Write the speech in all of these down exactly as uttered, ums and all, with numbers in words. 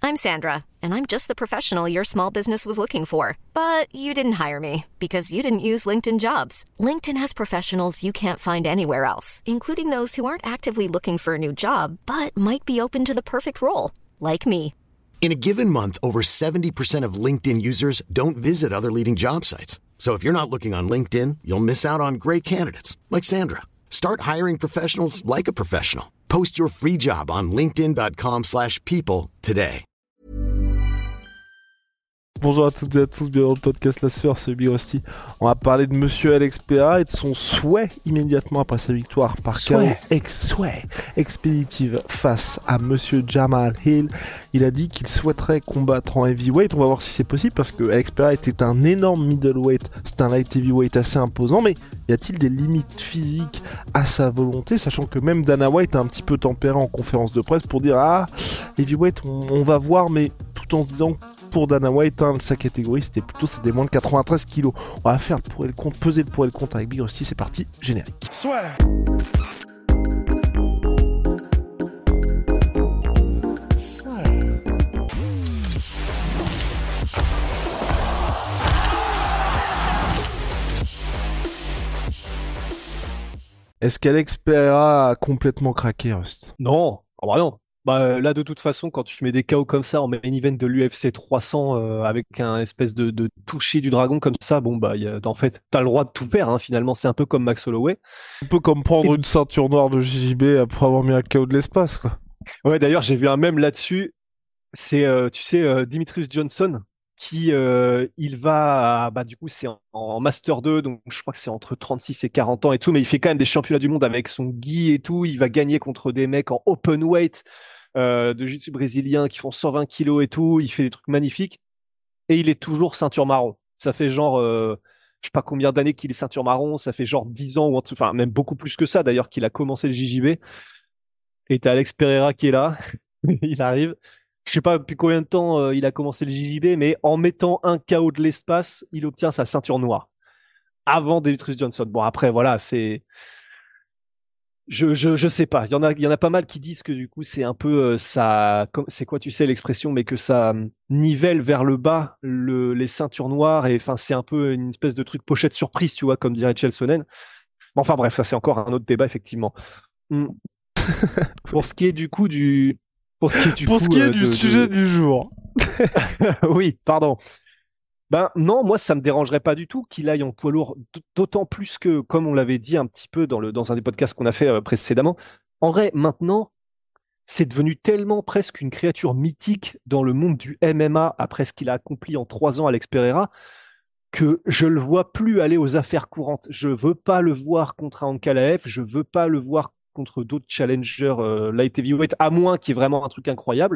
I'm Sandra, and I'm just the professional your small business was looking for. But you didn't hire me because you didn't use LinkedIn Jobs. LinkedIn has professionals you can't find anywhere else, including those who aren't actively looking for a new job, but might be open to the perfect role, like me. In a given month, over seventy percent of LinkedIn users don't visit other leading job sites. So if you're not looking on LinkedIn, you'll miss out on great candidates like Sandra. Start hiring professionals like a professional. Post your free job on linkedin.com slash people today. Bonjour à toutes et à tous, bienvenue dans le podcast La Sphère, c'est Big Rusty. On va parler de Monsieur Alex Pereira et de son souhait immédiatement après sa victoire par K O ex- souhait expéditive face à Monsieur Jamal Hill. Il a dit qu'il souhaiterait combattre en heavyweight. On va voir si c'est possible parce que Alex Pereira était un énorme middleweight, c'est un light heavyweight assez imposant, mais y a-t-il des limites physiques à sa volonté, sachant que même Dana White a un petit peu tempéré en conférence de presse pour dire ah heavyweight on, on va voir, mais tout en se disant pour Dana White, hein, sa catégorie c'était plutôt c'est des moins de quatre-vingt-treize kilos. On va faire le pour et le contre, peser le pour et le contre avec Big Rusty, c'est parti, générique. Soit. Est-ce qu'Alex Pereira a complètement craqué, Rust? Non, oh bah non. Bah, là, de toute façon, quand tu mets des K O comme ça en main event de l'U F C trois cents euh, avec un espèce de, de toucher du dragon comme ça, bon bah, y a, en fait, t'as le droit de tout faire. Hein, finalement, c'est un peu comme Max Holloway. Un peu comme prendre Et... une ceinture noire de J J B après avoir mis un K O de l'espace, quoi. Ouais, d'ailleurs, j'ai vu un mème là-dessus. C'est, euh, tu sais, euh, Demetrius Johnson qui, euh, il va, à, bah du coup, c'est en, en Master deux, donc je crois que c'est entre trente-six et quarante ans et tout, mais il fait quand même des championnats du monde avec son gi et tout. Il va gagner contre des mecs en open weight. Euh, de jiu-jitsu brésilien qui font cent vingt kilos et tout, il fait des trucs magnifiques et il est toujours ceinture marron. Ça fait genre, euh, je sais pas combien d'années qu'il est ceinture marron, ça fait genre dix ans ou en tout, enfin même beaucoup plus que ça d'ailleurs qu'il a commencé le J J B. Et t'as Alex Pereira qui est là, il arrive. Je sais pas depuis combien de temps euh, il a commencé le J J B, mais en mettant un K O de l'espace, il obtient sa ceinture noire avant Demetrius Johnson. Bon après voilà, c'est Je, je, je sais pas. Il y en a, il y en a pas mal qui disent que du coup, c'est un peu euh, ça. C'est quoi, tu sais, l'expression, mais que ça euh, nivelle vers le bas le, les ceintures noires et enfin, c'est un peu une espèce de truc pochette surprise, tu vois, comme dirait Chael Sonnen. Enfin bref, ça c'est encore un autre débat effectivement. Mm. Pour ce qui est du coup du, pour ce qui est du, pour coup, ce qui est euh, du de, sujet de... du jour. Oui, pardon. Ben non, moi ça me dérangerait pas du tout qu'il aille en poids lourd, d'autant plus que, comme on l'avait dit un petit peu dans le dans un des podcasts qu'on a fait euh, précédemment, en vrai maintenant c'est devenu tellement presque une créature mythique dans le monde du M M A après ce qu'il a accompli en trois ans Alex Pereira que je le vois plus aller aux affaires courantes. Je veux pas le voir contre un Ankalaev, je veux pas le voir contre d'autres challengers euh, light heavyweight, à moins qu'il y ait vraiment un truc incroyable.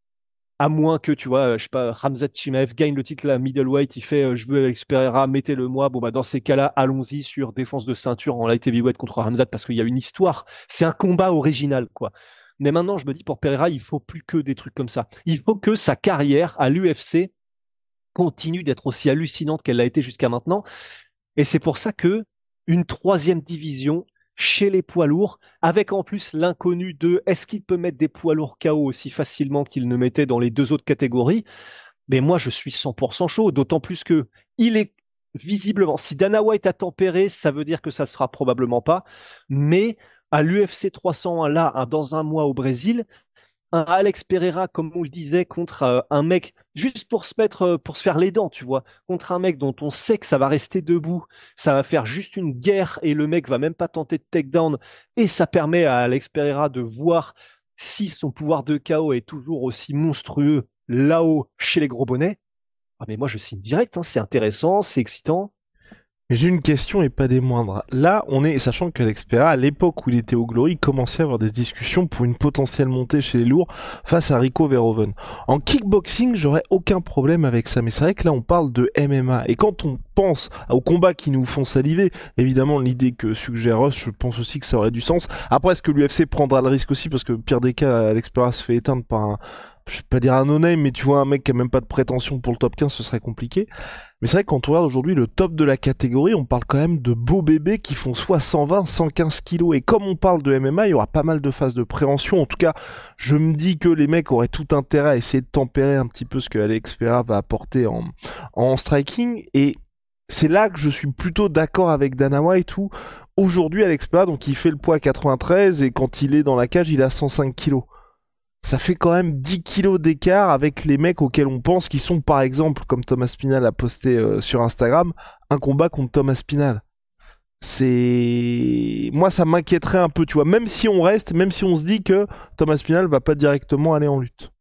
À moins que, tu vois, je sais pas, Khamzat Chimaev gagne le titre, la middleweight, il fait euh, je veux Alex Pereira, mettez-le moi. Bon, bah, dans ces cas-là, allons-y sur défense de ceinture en light heavyweight contre Khamzat parce qu'il y a une histoire. C'est un combat original, quoi. Mais maintenant, je me dis, pour Pereira, il faut plus que des trucs comme ça. Il faut que sa carrière à l'U F C continue d'être aussi hallucinante qu'elle l'a été jusqu'à maintenant. Et c'est pour ça que une troisième division chez les poids lourds, avec en plus l'inconnu de est-ce qu'il peut mettre des poids lourds K O aussi facilement qu'il ne mettait dans les deux autres catégories. Mais moi, je suis cent pour cent chaud, d'autant plus que il est visiblement, si Dana White a tempéré, ça veut dire que ça ne sera probablement pas, mais à l'U F C trois cent un, là, dans un mois au Brésil, un Alex Pereira, comme on le disait, contre euh, un mec, juste pour se mettre, euh, pour se faire les dents, tu vois, contre un mec dont on sait que ça va rester debout, ça va faire juste une guerre et le mec va même pas tenter de takedown et ça permet à Alex Pereira de voir si son pouvoir de K O est toujours aussi monstrueux là-haut chez les gros bonnets. Ah mais moi je signe direct, hein, c'est intéressant, c'est excitant. Mais j'ai une question et pas des moindres. Là, on est, sachant que Alex Pereira, à l'époque où il était au Glory, il commençait à avoir des discussions pour une potentielle montée chez les lourds face à Rico Verhoeven. En kickboxing, j'aurais aucun problème avec ça, mais c'est vrai que là, on parle de M M A. Et quand on pense aux combats qui nous font saliver, évidemment, l'idée que suggère Russ, je pense aussi que ça aurait du sens. Après, est-ce que l'U F C prendra le risque aussi, parce que pire des cas, Alex Pereira se fait éteindre par un, je vais pas dire un no-name, mais tu vois, un mec qui a même pas de prétention pour le top quinze, ce serait compliqué. Mais c'est vrai que quand on regarde aujourd'hui le top de la catégorie, on parle quand même de beaux bébés qui font soit cent vingt, cent quinze kilos. Et comme on parle de M M A, il y aura pas mal de phases de préhension. En tout cas, je me dis que les mecs auraient tout intérêt à essayer de tempérer un petit peu ce que Alex Pereira va apporter en, en striking. Et c'est là que je suis plutôt d'accord avec Dana White où aujourd'hui Alex Pereira, donc il fait le poids à quatre-vingt-treize et quand il est dans la cage, il a cent cinq kilos. Ça fait quand même dix kilos d'écart avec les mecs auxquels on pense qui sont, par exemple, comme Thomas Spinal a posté euh, sur Instagram, un combat contre Thomas Spinal. C'est... Moi, ça m'inquiéterait un peu, tu vois, même si on reste, même si on se dit que Thomas Spinal va pas directement aller en lutte.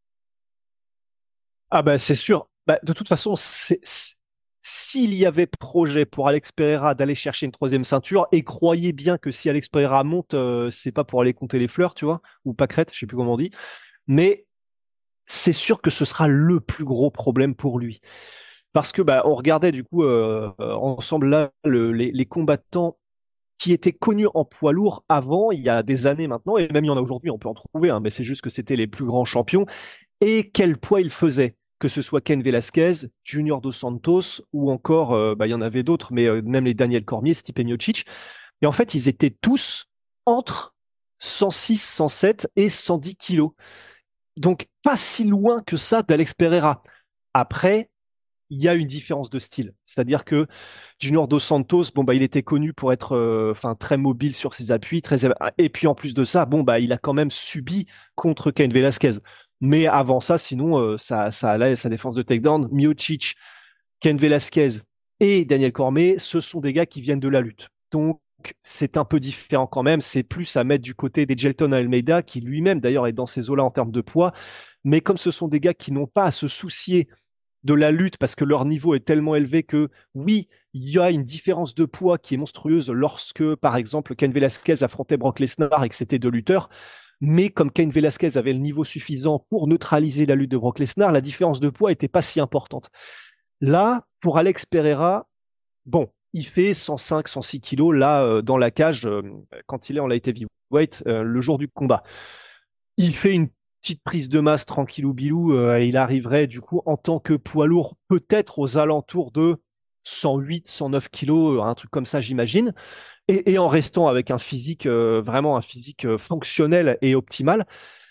Ah bah c'est sûr. Bah, de toute façon, c'est, c'est- s'il y avait projet pour Alex Pereira d'aller chercher une troisième ceinture, et croyez bien que si Alex Pereira monte, euh, c'est pas pour aller compter les fleurs, tu vois, ou pâquerettes, je sais plus comment on dit, mais c'est sûr que ce sera le plus gros problème pour lui. Parce que bah on regardait du coup euh, euh, ensemble là le- les, les combattants qui étaient connus en poids lourd avant, il y a des années maintenant, et même il y en a aujourd'hui, on peut en trouver, hein, mais c'est juste que c'était les plus grands champions et quel poids il faisait, que ce soit Ken Velasquez, Junior Dos Santos ou encore, euh, bah, il y en avait d'autres, mais euh, même les Daniel Cormier, Stipe Miocic. Et en fait, ils étaient tous entre cent six, cent sept et cent dix kilos. Donc, pas si loin que ça d'Alex Pereira. Après, il y a une différence de style. C'est-à-dire que Junior Dos Santos, bon, bah, il était connu pour être euh, enfin, très mobile sur ses appuis. Très... Et puis en plus de ça, bon, bah, il a quand même subi contre Cain Velasquez. Mais avant ça, sinon, euh, ça, ça allait, sa défense de takedown. Miocic, Cain Velasquez et Daniel Cormier, ce sont des gars qui viennent de la lutte. Donc, c'est un peu différent quand même. C'est plus à mettre du côté des Gelton Almeida, qui lui-même, d'ailleurs, est dans ces eaux-là en termes de poids. Mais comme ce sont des gars qui n'ont pas à se soucier de la lutte parce que leur niveau est tellement élevé que oui, il y a une différence de poids qui est monstrueuse lorsque, par exemple, Cain Velasquez affrontait Brock Lesnar et que c'était deux lutteurs. Mais comme Cain Velasquez avait le niveau suffisant pour neutraliser la lutte de Brock Lesnar, la différence de poids n'était pas si importante. Là, pour Alex Pereira, bon, il fait cent cinq, cent six kilos là euh, dans la cage euh, quand il est en light heavyweight euh, le jour du combat. Il fait une petite prise de masse tranquillou bilou. Euh, il arriverait du coup en tant que poids lourd peut-être aux alentours de cent huit, cent neuf kilos, un truc comme ça j'imagine, et, et en restant avec un physique euh, vraiment un physique euh, fonctionnel et optimal.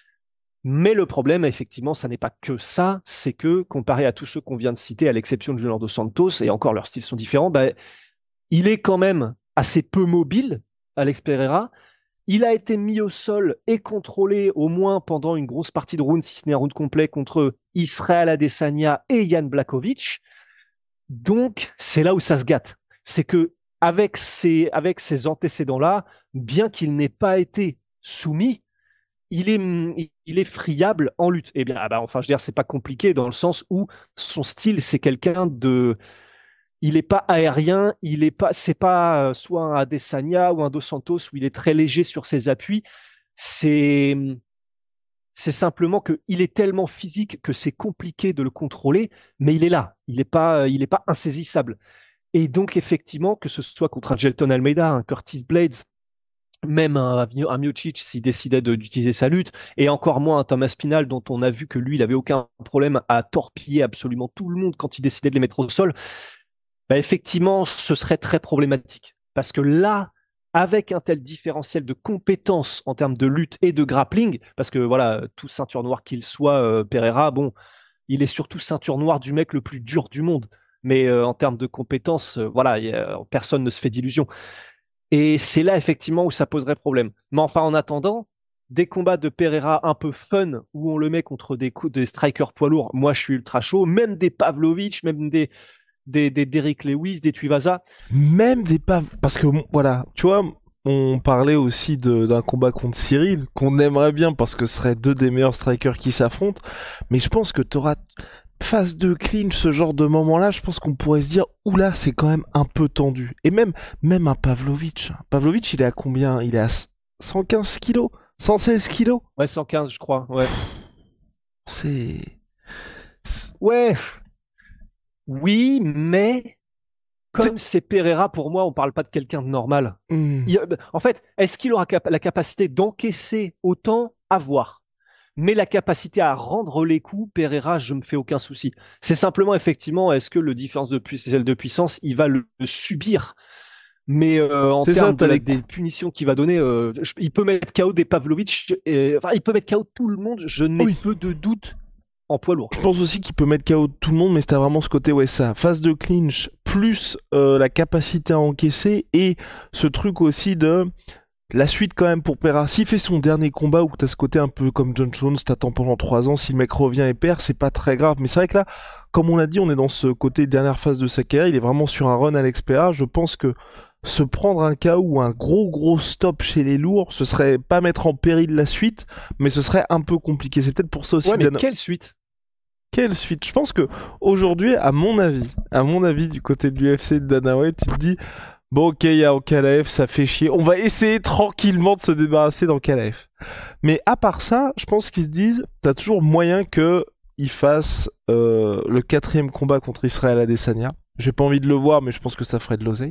Mais le problème, effectivement, ça n'est pas que ça, c'est que comparé à tous ceux qu'on vient de citer, à l'exception de Junior Dos Santos, et encore leurs styles sont différents, bah, il est quand même assez peu mobile, Alex Pereira. Il a été mis au sol et contrôlé au moins pendant une grosse partie de round, si ce n'est un round complet, contre Israel Adesanya et Jan Blachowicz. Donc, c'est là où ça se gâte. C'est que avec ces, avec ces antécédents-là, bien qu'il n'ait pas été soumis, il est, il est friable en lutte. Eh bien, ah bah, enfin, je veux dire, c'est pas compliqué dans le sens où son style, c'est quelqu'un de, il est pas aérien, il est pas, c'est pas euh, soit un Adesanya ou un Dos Santos où il est très léger sur ses appuis. C'est, c'est simplement que il est tellement physique que c'est compliqué de le contrôler, mais il est là. Il est pas, il est pas insaisissable. Et donc, effectivement, que ce soit contre un Gelton Almeida, un Curtis Blades, même un, un Miocic s'il décidait de- d'utiliser sa lutte, et encore moins un Thomas Spinal dont on a vu que lui, il avait aucun problème à torpiller absolument tout le monde quand il décidait de les mettre au sol, bah effectivement, ce serait très problématique. Parce que là, avec un tel différentiel de compétences en termes de lutte et de grappling, parce que voilà, tout ceinture noire qu'il soit, euh, Pereira, bon, il est surtout ceinture noire du mec le plus dur du monde. Mais euh, en termes de compétences, euh, voilà, y a- personne ne se fait d'illusions. Et c'est là effectivement où ça poserait problème. Mais enfin, en attendant, des combats de Pereira un peu fun où on le met contre des, coups, des strikers poids lourds, moi je suis ultra chaud. Même des Pavlovich, même des, des, des Derrick Lewis, des Tuivasa. Même des pas... Parce que, bon, voilà, tu vois, on parlait aussi de- d'un combat contre Cyril, qu'on aimerait bien parce que ce serait deux des meilleurs strikers qui s'affrontent. Mais je pense que t'auras phase de clinch, ce genre de moment-là, je pense qu'on pourrait se dire, oula, c'est quand même un peu tendu. Et même, même un Pavlovich. Pavlovich, il est à combien? Il est à cent quinze kilos? cent seize kilos? Ouais, cent quinze, je crois. Ouais. C'est... c'est- Ouais, oui, mais comme c'est Pereira, pour moi, on parle pas de quelqu'un de normal. Hmm. Il- en fait, est-ce qu'il aura cap- la capacité d'encaisser autant à voir? mais la capacité à rendre les coups, Pereira, je me fais aucun souci. C'est simplement, effectivement, est-ce que le différence de, pui- de puissance, il va le, le subir? Mais euh, en C'est ça, termes t'as de, les- des punitions qu'il va donner, euh, je- il peut mettre K O des Pavlovich, et- enfin, il peut mettre K O tout le monde, je n'ai Oui. peu de doute en poids lourd. Je pense aussi qu'il peut mettre K O tout le monde, mais c'était vraiment ce côté, ouais, ça, phase de clinch, plus euh, la capacité à encaisser, et ce truc aussi de la suite quand même pour Pereira. S'il fait son dernier combat, où t'as ce côté un peu comme John Jones, t'attends pendant trois ans, si le mec revient et perd, c'est pas très grave. Mais c'est vrai que là, comme on l'a dit, on est dans ce côté dernière phase de sa carrière, il est vraiment sur un run à l'ex P A. Je pense que se prendre un K O ou un gros gros stop chez les lourds, ce serait pas mettre en péril la suite, mais ce serait un peu compliqué. C'est peut-être pour ça aussi Ouais, que mais Dana- quelle suite? Quelle suite? Je pense que aujourd'hui, à mon avis, à mon avis, du côté de l'U F C de Dana White, tu te dis, bon, ok, il y a Ankalaev, ça fait chier. On va essayer tranquillement de se débarrasser d'Ankalaev. Mais à part ça, je pense qu'ils se disent, t'as toujours moyen que il fasse euh, le quatrième combat contre Israël Adesanya. J'ai pas envie de le voir, mais je pense que ça ferait de l'oseille.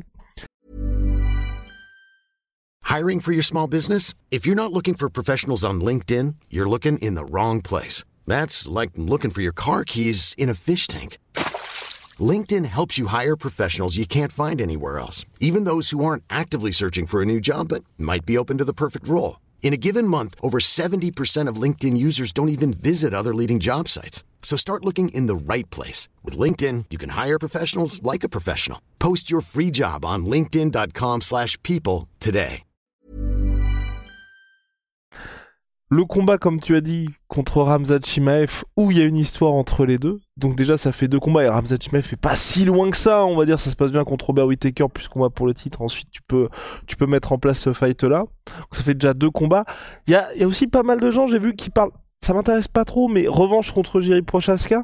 Hiring for your small business? If you're not looking for professionals on LinkedIn, you're looking in the wrong place. That's like looking for your car keys in a fish tank. LinkedIn helps you hire professionals you can't find anywhere else, even those who aren't actively searching for a new job but might be open to the perfect role. In a given month, over seventy percent of LinkedIn users don't even visit other leading job sites. So start looking in the right place. With LinkedIn, you can hire professionals like a professional. Post your free job on linkedin.com slash people today. Le combat, comme tu as dit, contre Khamzat Chimaev, où il y a une histoire entre les deux. Donc déjà, ça fait deux combats, et Khamzat Chimaev est pas si loin que ça, on va dire. Ça se passe bien contre Robert Whittaker, plus combat pour le titre. Ensuite, tu peux, tu peux mettre en place ce fight-là. Donc, ça fait déjà deux combats. Il y a, il y a aussi pas mal de gens, j'ai vu, qui parlent... Ça m'intéresse pas trop, mais revanche contre Jiri Prochaska.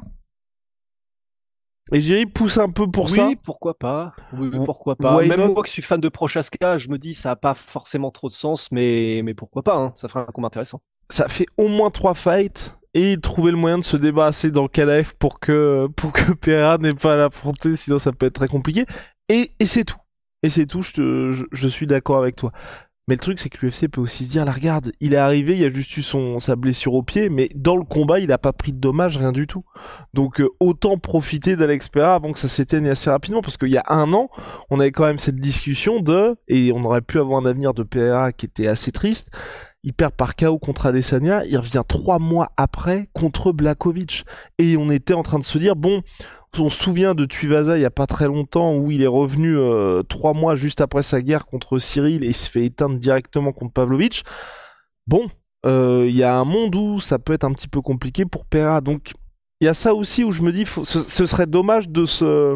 Et Jiri pousse un peu pour oui, ça. Oui, pourquoi pas. Oui, oui, pourquoi pas. Why Même not? moi qui suis fan de Prochaska, je me dis ça n'a pas forcément trop de sens, mais, mais pourquoi pas, hein. Ça ferait un combat intéressant. Ça fait au moins trois fights et trouver le moyen de se débarrasser d'Ankalaev pour que pour que Pereira n'ait pas à l'affronter, sinon ça peut être très compliqué. Et, et c'est tout. Et c'est tout, je, te, je, je suis d'accord avec toi. Mais le truc, c'est que l'U F C peut aussi se dire, là, regarde, il est arrivé, il a juste eu son, sa blessure au pied, mais dans le combat, il a pas pris de dommages, rien du tout. Donc, euh, autant profiter d'Alex Pereira avant que ça s'éteigne assez rapidement, parce qu'il y a un an, on avait quand même cette discussion de, et on aurait pu avoir un avenir de Pereira qui était assez triste. Il perd par K O contre Adesanya, il revient trois mois après contre Blachowicz. Et on était en train de se dire, bon, on se souvient de Tuivasa il y a pas très longtemps où il est revenu euh, trois mois juste après sa guerre contre Cyril et il se fait éteindre directement contre Pavlovich. Bon, il euh, y a un monde où ça peut être un petit peu compliqué pour Pereira. Donc il y a ça aussi où je me dis, faut, ce, ce serait dommage de se...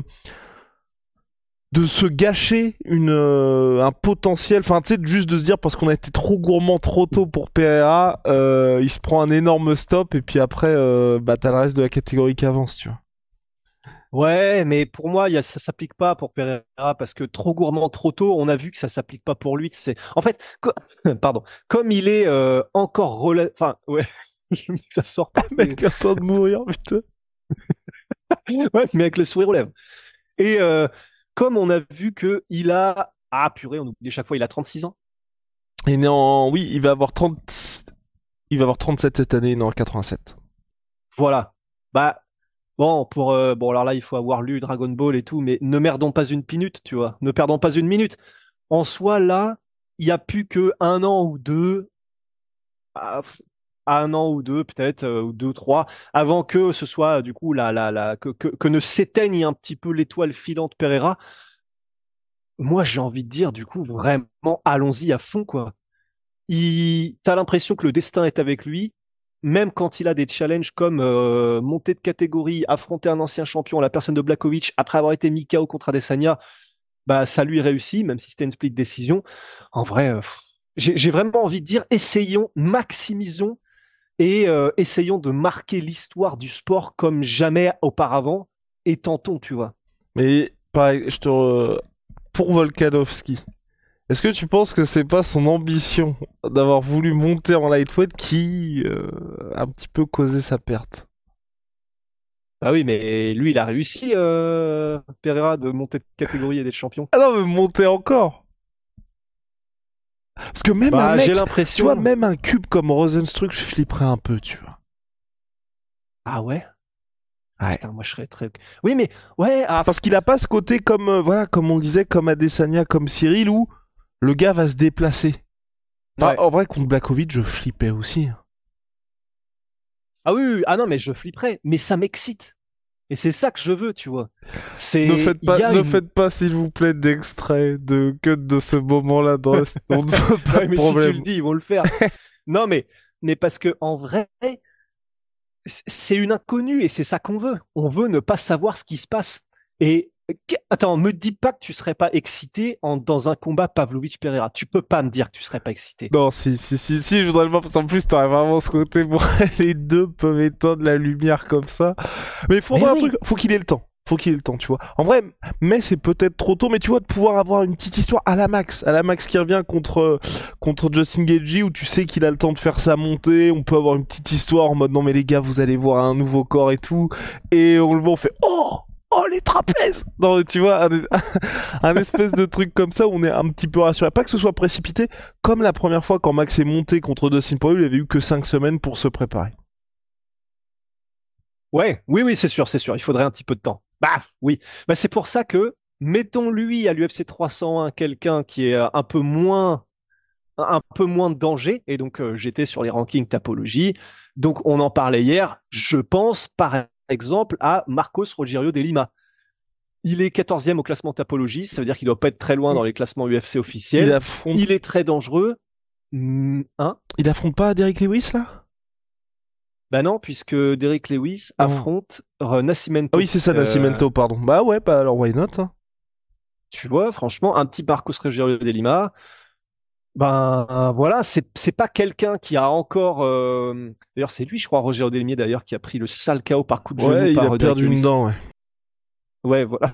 de se gâcher une, euh, un potentiel, enfin tu sais, juste de se dire parce qu'on a été trop gourmand trop tôt pour Pereira, euh, il se prend un énorme stop et puis après euh, bah t'as le reste de la catégorie qui avance, tu vois. Ouais, mais pour moi, y a, ça s'applique pas pour Pereira parce que trop gourmand trop tôt, on a vu que ça s'applique pas pour lui. C'est en fait, co- pardon, comme il est euh, encore rela... enfin ouais, ça sort pas. mais- Mec, attends de mourir, putain. Ouais, mais avec le sourire aux lèvres. Et euh, comme on a vu que il a ah purée, on oublie chaque fois, il a trente-six ans. Il est né en... Oui, il va avoir trente... Il va avoir trente-sept cette année, il est né en quatre-vingt-sept. Voilà. Bah bon, pour euh, bon alors là, il faut avoir lu Dragon Ball et tout, mais ne merdons pas une minute, tu vois. Ne perdons pas une minute. En soi, là, il y a plus que un an ou deux, à, à un an ou deux peut-être, euh, ou deux, trois, avant que ce soit du coup la la la que que, que ne s'éteigne un petit peu l'étoile filante Pereira. Moi, j'ai envie de dire du coup vraiment, allons-y à fond quoi. Il, t'as l'impression que le destin est avec lui. Même quand il a des challenges comme euh, monter de catégorie, affronter un ancien champion, la personne de Blachowicz, après avoir été mis K O contre Adesanya, bah ça lui réussit, même si c'était une split décision. En vrai, euh, pff, j'ai j'ai vraiment envie de dire, essayons, maximisons et euh, essayons de marquer l'histoire du sport comme jamais auparavant et tentons, tu vois. Mais pareil, je te... re- Pour Volkanovski, est-ce que tu penses que c'est pas son ambition d'avoir voulu monter en lightweight qui euh, a un petit peu causé sa perte? Bah oui, mais lui, il a réussi, euh, Pereira, de monter de catégorie et d'être champion. Ah non, mais monter encore. Parce que même Bah, un mec, j'ai tu l'impression. vois, même un cube comme Rosenstruck, je flipperais un peu, tu vois. Ah ouais? Ouais. Putain, moi je serais très. Oui, mais ouais. Ah, Parce qu'il a pas ce côté comme, euh, voilà, comme on disait, comme Adesanya, comme Cyril, où le gars va se déplacer. Enfin, ouais. en vrai, contre Blachowicz, je flippais aussi. Ah oui, oui, ah non, mais je flipperais. Mais ça m'excite. Et c'est ça que je veux, tu vois. C'est. Ne faites il y pas, a ne une- faites pas, s'il vous plaît, d'extrait de cut de ce moment-là dans Rest- On ne veut pas Ouais, de mais si tu problème. le dis, ils vont le faire. Non, mais, mais parce que en vrai, c- c'est une inconnue et c'est ça qu'on veut. On veut ne pas savoir ce qui se passe. Et que- attends, me dis pas que tu serais pas excité en, dans un combat Pavlovich-Pereira. Tu peux pas me dire que tu serais pas excité. Non, si, si, si, si, je voudrais le voir, parce qu'en plus, t'aurais vraiment ce côté, bon, les deux peuvent éteindre la lumière comme ça. Mais il faudrait Mais un oui. truc, faut qu'il ait le temps. Faut qu'il ait le temps, tu vois. En vrai, mais c'est peut-être trop tôt, mais tu vois, de pouvoir avoir une petite histoire à la Max, à la Max qui revient contre, contre Justin Gaethje, où tu sais qu'il a le temps de faire sa montée, on peut avoir une petite histoire en mode, non mais les gars, vous allez voir un nouveau corps et tout, et on le voit, on fait, oh! Oh, les trapèzes! Non, tu vois, un, un espèce de truc comme ça où on est un petit peu rassuré. Pas que ce soit précipité, comme la première fois quand Max est monté contre Dustin Poirier, il avait eu que cinq semaines pour se préparer. Ouais, oui, oui, c'est sûr, c'est sûr. Il faudrait un petit peu de temps. Baf, oui. Bah, c'est pour ça que, mettons lui à l'U F C trois cent un quelqu'un qui est euh, un peu moins, un peu moins de danger. Et donc, euh, j'étais sur les rankings Tapologie. Donc, on en parlait hier. Je pense, par exemple, à Marcos Rogerio de Lima. Il est quatorzième au classement Tapologie. Ça veut dire qu'il doit pas être très loin dans les classements U F C Il officiels. affronte, Il est très dangereux. Hmm, hein? il affronte pas Derrick Lewis, là? Bah non, puisque Derrick Lewis Non. affronte euh, Nascimento. Ah oui, c'est ça, Euh, Nascimento, pardon. Bah ouais, bah alors why not, hein. Tu vois, franchement, un petit Marcos Rogerio de Lima, ben euh, voilà, c'est c'est pas quelqu'un qui a encore. euh, D'ailleurs, c'est lui, je crois, Rogerio de Lima, d'ailleurs, qui a pris le sale K O par coup de genou Ouais, il par a euh, Derrick perdu une Lewis. dent, ouais. Ouais, voilà.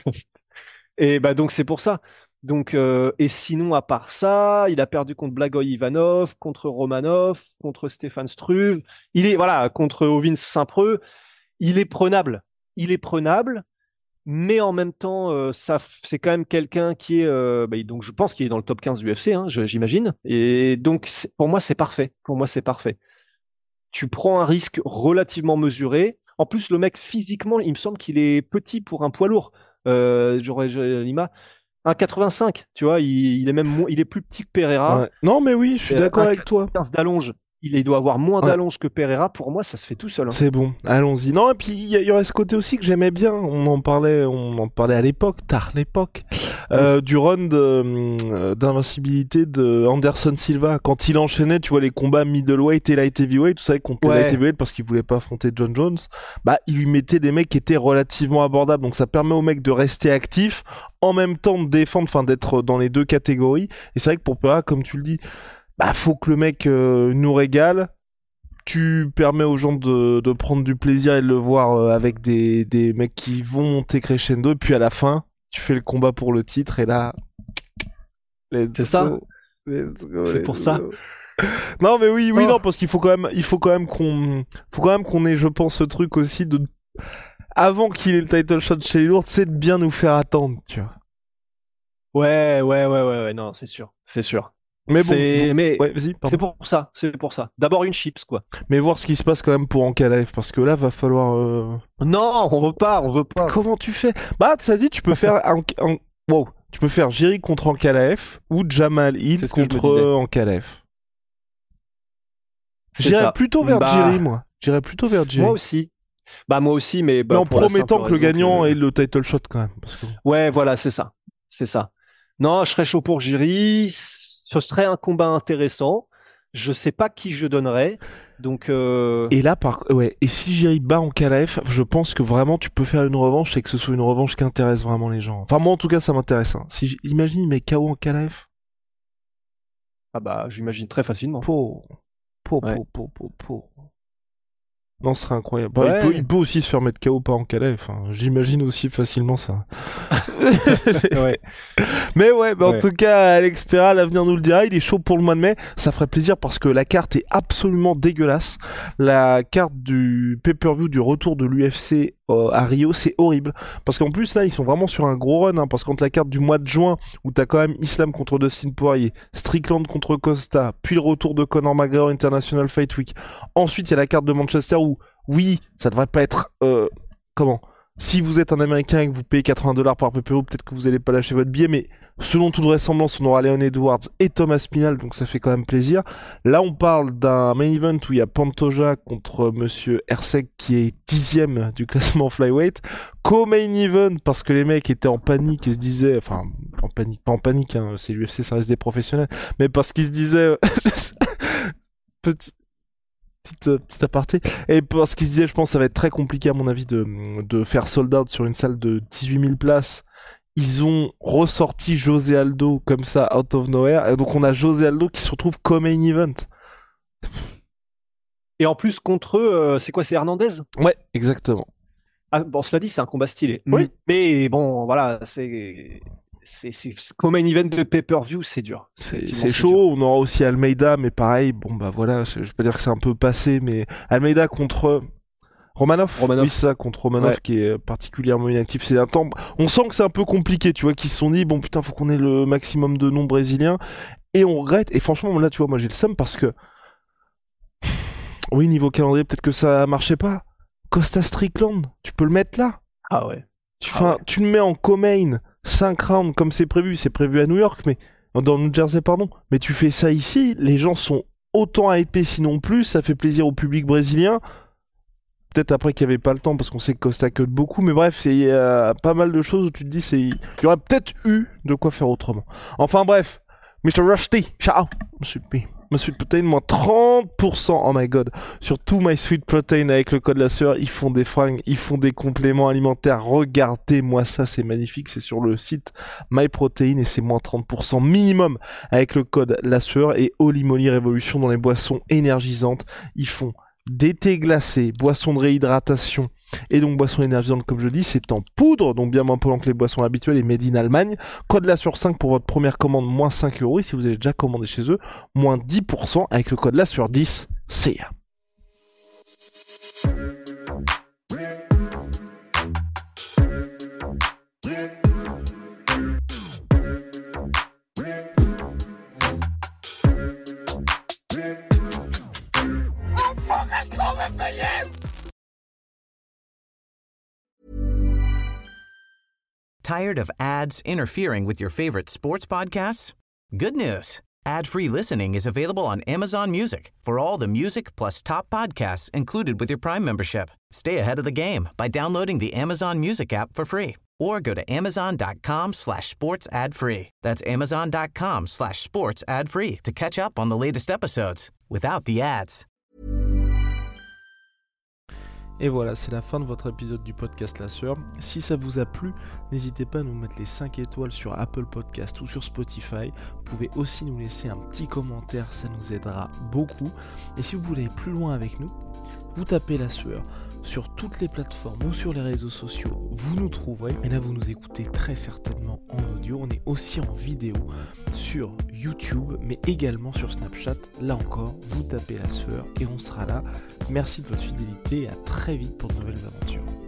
Et bah donc c'est pour ça. Donc euh, et sinon à part ça, il a perdu contre Blagoy Ivanov, contre Romanov, contre Stéphane Struve. Il est voilà contre Ovin Saint-Preux. Il est prenable. Il est prenable. Mais en même temps, euh, ça, f- c'est quand même quelqu'un qui est, euh, bah, donc je pense qu'il est dans le top quinze du U F C, hein, je- j'imagine. Et donc c'est- pour moi c'est parfait. Pour moi c'est parfait. Tu prends un risque relativement mesuré. En plus le mec physiquement, il me semble qu'il est petit pour un poids lourd. Euh, j'aurais j'aurais Lima un quatre-vingt-cinq, tu vois, il, il est même mo- il est plus petit que Pereira. Ouais. Non, mais oui, je suis Euh, d'accord un avec toi. quinze d'allonge. Il, il doit avoir moins Ouais. d'allonge que Pereira. Pour moi, ça se fait tout seul. hein. C'est bon, allons-y. Non, et puis il y, a- il y aurait ce côté aussi que j'aimais bien. On en parlait, on en parlait à l'époque, tard l'époque, euh, du run de, euh, d'invincibilité de Anderson Silva quand il enchaînait, tu vois, les combats middleweight et light heavyweight. Vous savez, contre les Ouais. light heavyweight parce qu'il voulait pas affronter John Jones. Bah, il lui mettait des mecs qui étaient relativement abordables. Donc ça permet aux mecs de rester actifs, en même temps de défendre, enfin d'être dans les deux catégories. Et c'est vrai que pour Pereira, comme tu le dis, bah faut que le mec euh, nous régale. Tu permets aux gens de, de prendre du plaisir et de le voir euh, avec des, des mecs qui vont monter crescendo, et puis à la fin, tu fais le combat pour le titre, et là... let's C'est ça. go, let's go, C'est let's pour ça. go. Non mais oui, oui, Oh. non, parce qu'il faut quand même, il faut quand même qu'on, faut quand même qu'on ait, je pense, ce truc aussi de, avant qu'il ait le title shot chez les lourds, c'est de bien nous faire attendre, tu vois. Ouais, ouais, ouais, ouais, ouais, non, c'est sûr, c'est sûr. Mais bon, C'est- vous- mais ouais, vas-y, pardon. c'est pour ça, c'est pour ça. D'abord une chips, quoi. Mais voir ce qui se passe quand même pour Ankalaev, parce que là, va falloir... euh, Non, on veut pas, on veut pas. Comment tu fais? Bah, ça dit, tu peux faire un, un- wow, tu peux faire Jiri contre Ankalaev ou Jamal Hill C'est ce que je me contre disais. euh, Ankalaev. C'est J'irais ça. plutôt vers Bah, Jiri, moi. J'irais plutôt vers Jiri. Moi aussi. Bah moi aussi, mais, bah, Mais en pour la promettant simple que le raison gagnant que- ait le title shot quand même. Parce que... Ouais, voilà, c'est ça, c'est ça. Non, je serais chaud pour Jiri. Ce serait un combat intéressant. Je sais pas qui je donnerais, donc. Euh... Et là, par... ouais. Et si Jiri bat Ankalaev, je pense que vraiment tu peux faire une revanche et que ce soit une revanche qui intéresse vraiment les gens. Enfin, moi en tout cas, ça m'intéresse. Hein. Si j- imagine, il met K O Ankalaev. Ah bah, j'imagine très facilement. Po, po, Ouais. po, po, po, po. Non, ce serait incroyable. Bah, Ouais. il, peut, il peut aussi se faire mettre K O par Ankalaev. Hein. J'imagine aussi facilement ça. Ouais. Mais ouais, bah en Ouais. tout cas, Alex Pereira, l'avenir nous le dira. Il est chaud pour le mois de mai. Ça ferait plaisir parce que la carte est absolument dégueulasse. La carte du pay-per-view du retour de l'U F C euh, à Rio, c'est horrible. Parce qu'en plus, là, ils sont vraiment sur un gros run. Hein, parce qu'entre la carte du mois de juin, où t'as quand même Islam contre Dustin Poirier, Strickland contre Costa, puis le retour de Conor McGregor International Fight Week. Ensuite, il y a la carte de Manchester où Oui, ça devrait pas être... Euh, comment ? Si vous êtes un Américain et que vous payez quatre-vingts dollars par P P O, peut-être que vous allez pas lâcher votre billet, mais selon toute vraisemblance, on aura Leon Edwards et Thomas Pinal, donc ça fait quand même plaisir. Là, on parle d'un main event où il y a Pantoja contre Monsieur Hersek qui est dixième du classement flyweight. Co-main event, parce que les mecs étaient en panique et se disaient... Enfin, en panique, pas en panique, hein, c'est l'U F C, ça reste des professionnels, mais parce qu'ils se disaient... Petit... Petite, euh, petite aparté. Et parce qu'il se disait, je pense, ça va être très compliqué à mon avis de, de faire sold out sur une salle de dix-huit mille places. Ils ont ressorti José Aldo comme ça, out of nowhere. Et donc on a José Aldo qui se retrouve comme main event. Et en plus, contre eux, euh, c'est quoi, c'est Hernandez ? Ouais, exactement. Ah, bon, cela dit, c'est un combat stylé. Oui. Mais bon, voilà, c'est... C'est, c'est, comme un event de pay-per-view, c'est dur. C'est, c'est chaud. Dur. On aura aussi Almeida, mais pareil, bon bah voilà, je, je vais pas dire que c'est un peu passé, mais Almeida contre Romanov. Romanov. Oui, c'est ça, contre Romanov, ouais. Qui est particulièrement inactif. C'est un temps. On sent que c'est un peu compliqué, tu vois, qu'ils se sont dit bon putain, faut qu'on ait le maximum de noms brésiliens, et on regrette. Et franchement, là, tu vois, moi j'ai le seum parce que oui, niveau calendrier, peut-être que ça marchait pas. Costa Strickland, tu peux le mettre là. Ah ouais. Tu, ah ouais. tu le mets en co-main. cinq rounds comme c'est prévu, c'est prévu à New York, mais dans New Jersey, pardon. Mais tu fais ça ici, les gens sont autant hypés sinon plus, ça fait plaisir au public brésilien. Peut-être après qu'il n'y avait pas le temps parce qu'on sait que Costa cut beaucoup, mais bref, il y a pas mal de choses où tu te dis, c'est, il y aurait peut-être eu de quoi faire autrement. Enfin bref, mister Rusty, ciao, Monsieur P. Monsieur Protein, moins trente pour cent, oh my god, sur tout My Sweet Protein avec le code la sueur, ils font des fringues, ils font des compléments alimentaires, regardez-moi ça, c'est magnifique, c'est sur le site MyProtein et c'est moins trente pour cent minimum avec le code la sueur et Holy Moly Révolution dans les boissons énergisantes, ils font des thés glacés, boissons de réhydratation et donc boissons énergisantes comme je dis, c'est en poudre, donc bien moins polluant que les boissons habituelles et made in Allemagne. Code la sur cinq pour votre première commande, moins cinq euros et si vous avez déjà commandé chez eux, moins dix pour cent avec le code la sur dix, c'est Tired of ads interfering with your favorite sports podcasts? Good news. Ad-free listening is available on Amazon Music for all the music plus top podcasts included with your Prime membership. Stay ahead of the game by downloading the Amazon Music app for free or go to amazon.com slash sports ad free. That's amazon.com slash sports ad free to catch up on the latest episodes without the ads. Et voilà, c'est la fin de votre épisode du podcast La Sueur. Si ça vous a plu, n'hésitez pas à nous mettre les cinq étoiles sur Apple Podcast ou sur Spotify. Vous pouvez aussi nous laisser un petit commentaire, ça nous aidera beaucoup. Et si vous voulez aller plus loin avec nous, vous tapez La Sueur sur toutes les plateformes ou sur les réseaux sociaux, vous nous trouverez. Et là, vous nous écoutez très certainement en audio. On est aussi en vidéo sur YouTube, mais également sur Snapchat. Là encore, vous tapez La Sueur et on sera là. Merci de votre fidélité et à très vite pour de nouvelles aventures.